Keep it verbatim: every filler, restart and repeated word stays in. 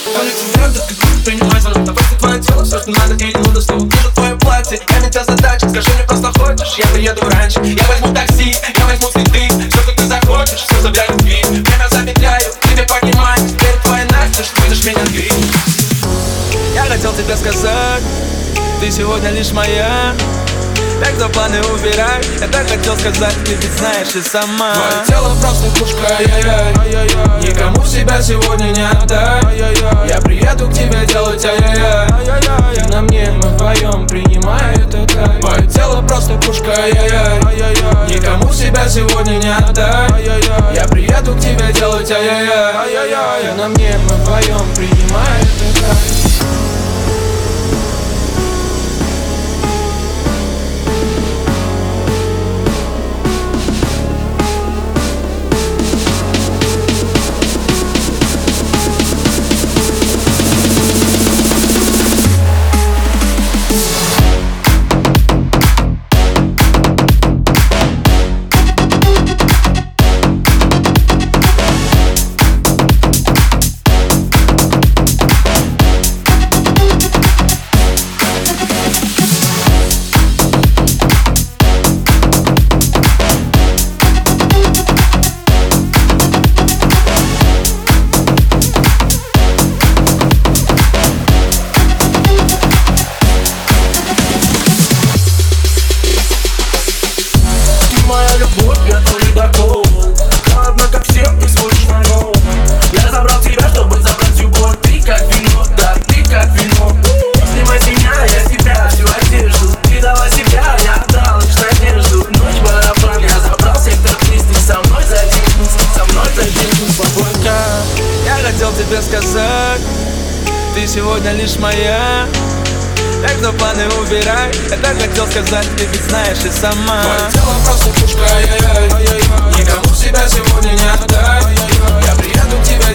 Улица звезды, как будто принимай звонок. На фото твое тело, все, что надо, и не буду снова. Вижу твое платье, я метя задачек. Скажи мне, просто хочешь, я приеду раньше. Я возьму такси, я возьму цветы. Все, что ты захочешь, все для любви. Время замедляю, тебе поднимаю. Теперь твоя Настя, что будешь меня греть. Я хотел тебе сказать, ты сегодня лишь моя. Так что планы убирай. Я так хотел сказать, ты ведь знаешь и сама. Твое тело просто пушка, ай-яй-яй. Никому себя сегодня не отдай. Я приеду к тебе делать ай-яй-яй. Ты на мне, мы вдвоем принимай это кайф. Твое тело просто пушка, ай-яй-яй. Никому себя сегодня не отдай. Я приеду к тебе делать ай-яй-яй. Ты на мне, мы вдвоем принимай это кайф. Я твой ледокол, холодно, как всем, и слышно гол. Я забрал тебя, чтобы забрать любовь. Ты как вино, да, ты как вино. Снимай с меня, я с тебя всю одежду. Ты дала себя, я отдал лишь надежду. Ночь барабан, я забрал сектор триста. Со мной задержись, со мной задержись, свободка. Я хотел тебе сказать, ты сегодня лишь моя. Так что планы убирай. Я так хотел сказать, ты ведь знаешь и сама. Твое тело просто пушка, ай-яй-яй. Никому себя сегодня не отдай. Я приеду к тебе